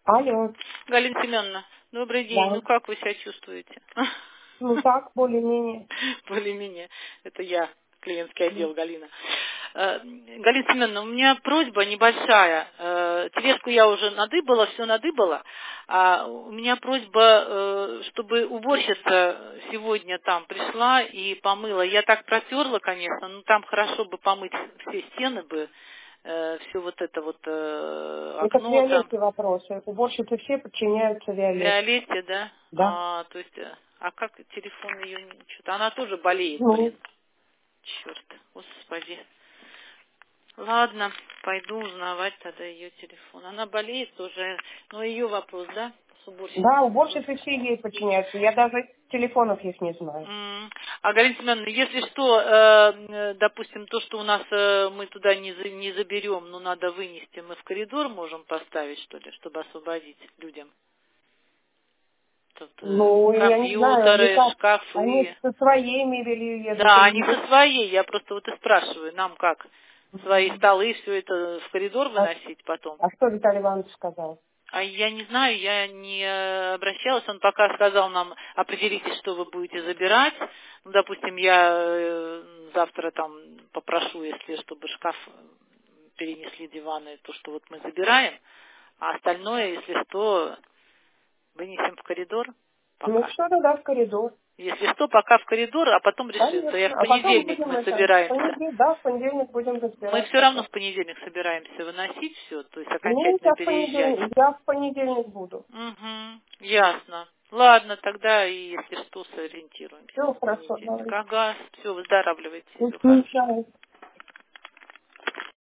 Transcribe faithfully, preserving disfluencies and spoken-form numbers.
Алло. Галина Семеновна, добрый день. Да. Ну как вы себя чувствуете? Ну так, более-менее. Более-менее. Это я, клиентский М. отдел, Галина. Э, Галина Семеновна, у меня просьба небольшая. Э, Тележку я уже надыбала, все надыбала. А у меня просьба, э, чтобы уборщица сегодня там пришла и помыла. Я так протерла, конечно, но там хорошо бы помыть все стены бы, все вот это вот э, Это к окно там. Виолетте вопросы. Уборщицы все подчиняются Виолетте. Виолетте, да? Да. А, то есть, э, а как телефон ее, что-то она тоже болеет, Ну, блин. Черт, господи. Ладно, пойду узнавать тогда ее телефон. Она болеет тоже, но ее вопрос, да? С да, уборщицей вопрос. уборщицы все ей подчиняются. Я даже телефонов их не знаю. М. А, Галина Семеновна, если что, э, э, допустим, то, что у нас э, мы туда не, за- не заберем, но надо вынести, мы в коридор можем поставить, что ли, чтобы освободить людям? Тут э, Ну, я не знаю, они компьютеры, как? Они шкафы. со своей мебелью едут Да, или они нет? со своей. Я просто вот и спрашиваю, нам как? Свои М. столы, все это в коридор А, выносить потом? а что Виталий Иванович сказал? А я не знаю, я не э, обращалась. Он пока сказал нам, определитесь, что вы будете забирать. Ну, допустим, я э, завтра там попрошу, если чтобы шкаф э, перенесли диваны, то, что вот мы забираем. А остальное, если что, вынесем в коридор Ну пока. что тогда в коридор? Если что, пока в коридор, а потом решится. Я Конечно. в А потом понедельник будем мы это, в собираемся. понедельник, да, в понедельник будем Мы разбирать все равно потом. в понедельник собираемся выносить все, то есть Ну, окончательно я в переезжать. понедельник, я в понедельник буду. Угу, ясно. Ладно, тогда и если что, сориентируемся Все в хорошо, понедельник. давайте. Ага, все, выздоравливайте, Не все хорошо. мешает.